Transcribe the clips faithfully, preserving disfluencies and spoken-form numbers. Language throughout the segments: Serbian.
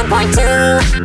point two.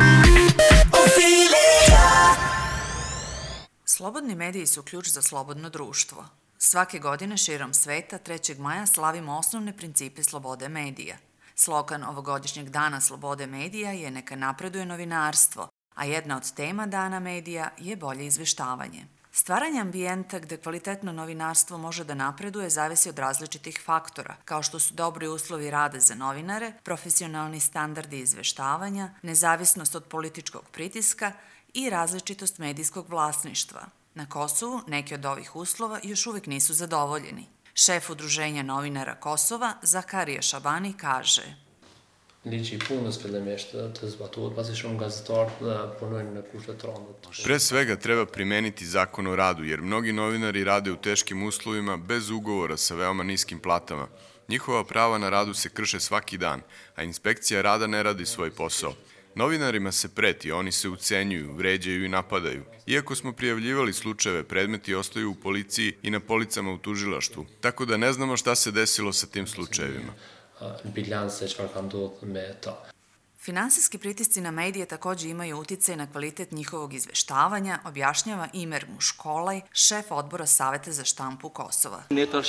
Slobodni mediji su ključ za slobodno društvo. Svake godine širom sveta trećeg maja slavimo osnovne principe slobode medija. Slogan ovogodišnjeg Dana slobode medija je Neka napreduje novinarstvo, a jedna od tema Dana medija je bolje izveštavanje. Stvaranje ambijenta gde kvalitetno novinarstvo može da napreduje zavisi od različitih faktora, kao što su dobri uslovi rada za novinare, profesionalni standardi izveštavanja, nezavisnost od političkog pritiska i različitost medijskog vlasništva. Na Kosovu neki od ovih uslova još uvek nisu zadovoljeni. Šef Udruženja novinara Kosova, Zakarija Shabani, kaže: Ligji i punës fillimisht të zbatohet, pasi shumë gazetarë punojnë në kushte të rënda. Pre svega treba primeniti zakon o radu, jer mnogi novinari rade u teškim uslovima bez ugovora sa veoma niskim platama. Njihova prava na radu se krše svaki dan, a inspekcija rada ne radi svoj posao. Novinarima se preti, oni se ucenjuju, vređaju i napadaju. Iako smo prijavljivali slučajeve, predmeti ostaju u policiji i na policama u tužilaštvu, tako da ne znamo šta se desilo sa tim slučajevima. Finansijski pritisci na medije takođe imaju uticaj na kvalitet njihovog izveštavanja, objašnjava Imer Muškolaj, šef odbora Saveta za štampu Kosova.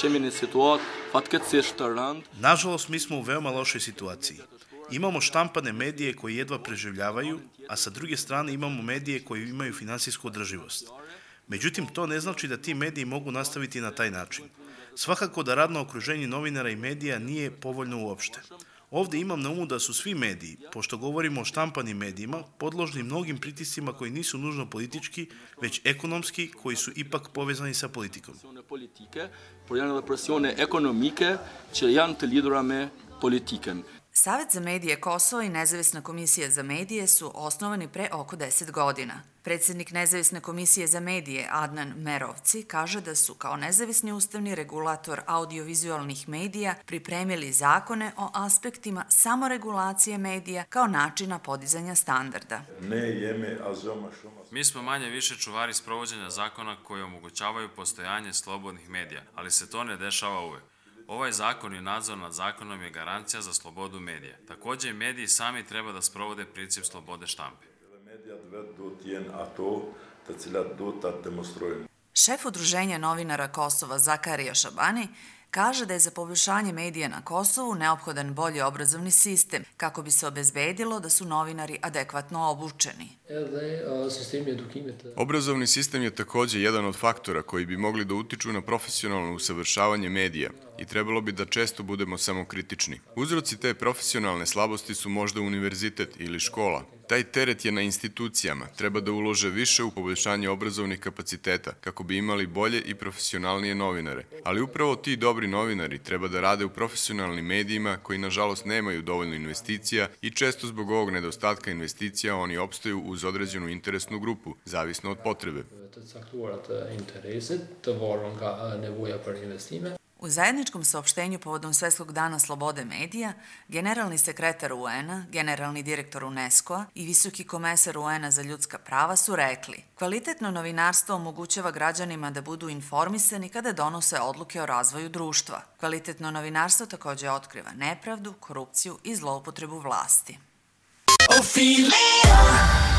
Nažalost, mi smo u veoma lošoj situaciji. Imamo štampane medije koji jedva preživljavaju, a sa druge strane imamo medije koji imaju finansijsku održivost. Međutim, to ne znači da ti mediji mogu nastaviti na taj način. Svakako da radno okruženje novinara i medija nije povoljno uopšte. Ovde imam na umu da su svi mediji, pošto govorimo o štampanim medijima, podložni mnogim pritiscima koji nisu nužno politički, već ekonomski, koji su ipak povezani sa politikom. Savet za medije Kosova i Nezavisna komisija za medije su osnovani pre oko deset godina. Predsednik Nezavisne komisije za medije Adnan Merovci kaže da su kao nezavisni ustavni regulator audiovizualnih medija pripremili zakone o aspektima samoregulacije medija kao načina podizanja standarda. Mi smo manje više čuvari sprovođenja zakona koji omogućavaju postojanje slobodnih medija, ali se to ne dešava uvek. Ovaj zakon i nadzor nad zakonom je garancija za slobodu medija. Takođe, mediji sami treba da sprovode princip slobode štampe. Šef Udruženja novinara Kosova, Zakarija Shabani, kaže da je za poboljšanje medija na Kosovu neophodan bolji obrazovni sistem, kako bi se obezbedilo da su novinari adekvatno obučeni. Obrazovni sistem je takođe jedan od faktora koji bi mogli da utiču na profesionalno usavršavanje medija i trebalo bi da često budemo samokritični. Uzroci te profesionalne slabosti su možda univerzitet ili škola. Taj teret je na institucijama, treba da ulože više u poboljšanje obrazovnih kapaciteta kako bi imali bolje i profesionalnije novinare. Ali upravo ti dobri novinari treba da rade u profesionalnim medijima koji nažalost nemaju dovoljno investicija i često zbog ovog nedostatka investicija oni opstaju uz određenu interesnu grupu, zavisno od potrebe. U zajedničkom saopštenju povodom Svetskog dana slobode medija, generalni sekretar U N-a, generalni direktor UNESCO-a i visoki komesar U N-a za ljudska prava su rekli: kvalitetno novinarstvo omogućava građanima da budu informisani kada donose odluke o razvoju društva. Kvalitetno novinarstvo takođe otkriva nepravdu, korupciju i zloupotrebu vlasti. Ophelia.